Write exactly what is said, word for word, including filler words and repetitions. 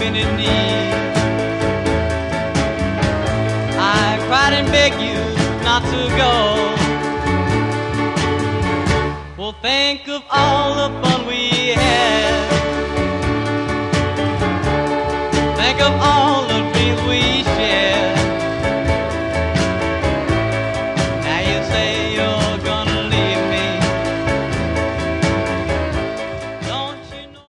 bended knee. I cried and begged you not to go. Well, think of all the fun we had.